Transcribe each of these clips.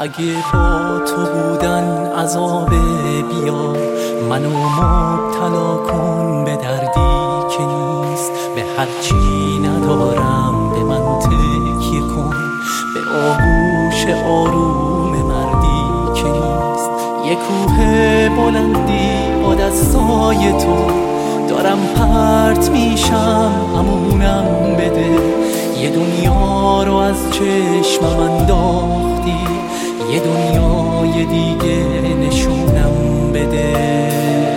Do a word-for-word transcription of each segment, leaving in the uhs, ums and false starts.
اگه با تو بودن عذاب بیا، منو مبتلا کن به دردی که نیست. به هرچی ندارم به من تکیه کن، به آغوش آروم مردی که نیست. یه کوه بلندی با دستای تو دارم پرت میشم، امونم بده. یه دنیا رو از چشمم انداختی، یه دنیای دیگه نشونم بده.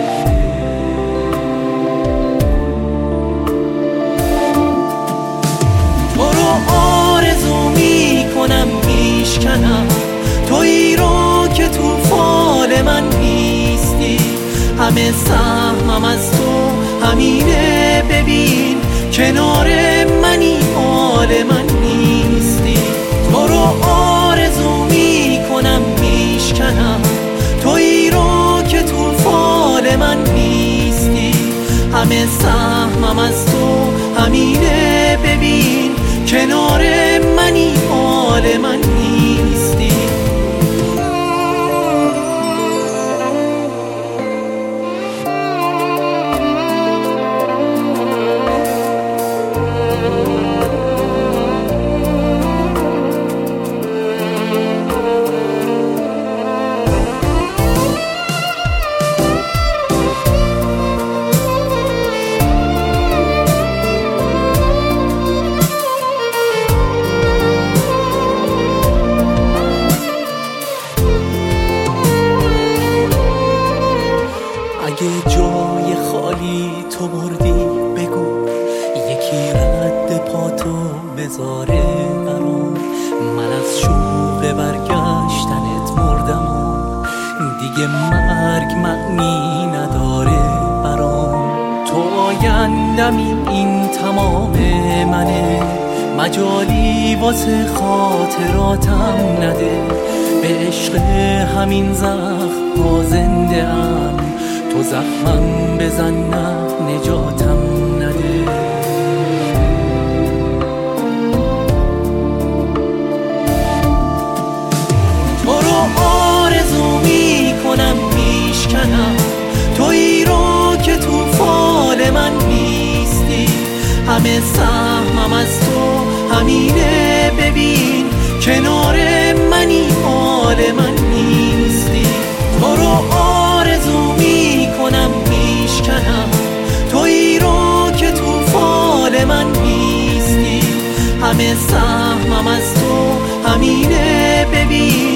تو رو آرزو میکنم میشکنم، تویی رو که تو فال من نیستی. همه سهمم از تو همینه، ببین کنار منی حال من نیستی. تو رو آرزو میکنم میشکنم، تویی رو که تو فال من نیستی. همه سهمم از تو همینه، ببین کنار منی حال من نیستی. اگه جای خالی تو بردی بگو، یکی رد پاتو بذاره برام. من از شوق برگشتنت مردم و دیگه مرگ معنی نداره برام. تو آیندمی این تمام منه، مجالی واسه خاطراتم نده. به عشق همین زخم ها زنده ام، تو زخمم بزن نه نجاتم نده. تو رو آرزو میکنم میشکنم، تویی رو که تو فال من نیستی. همه سهمم از تو همینه، ببین کنار منی حال من نیستی. تو رو آرزو میکنم میشکنم، تویی رو که تو فال من نیستی. همه سهمم از تو همینه، ببین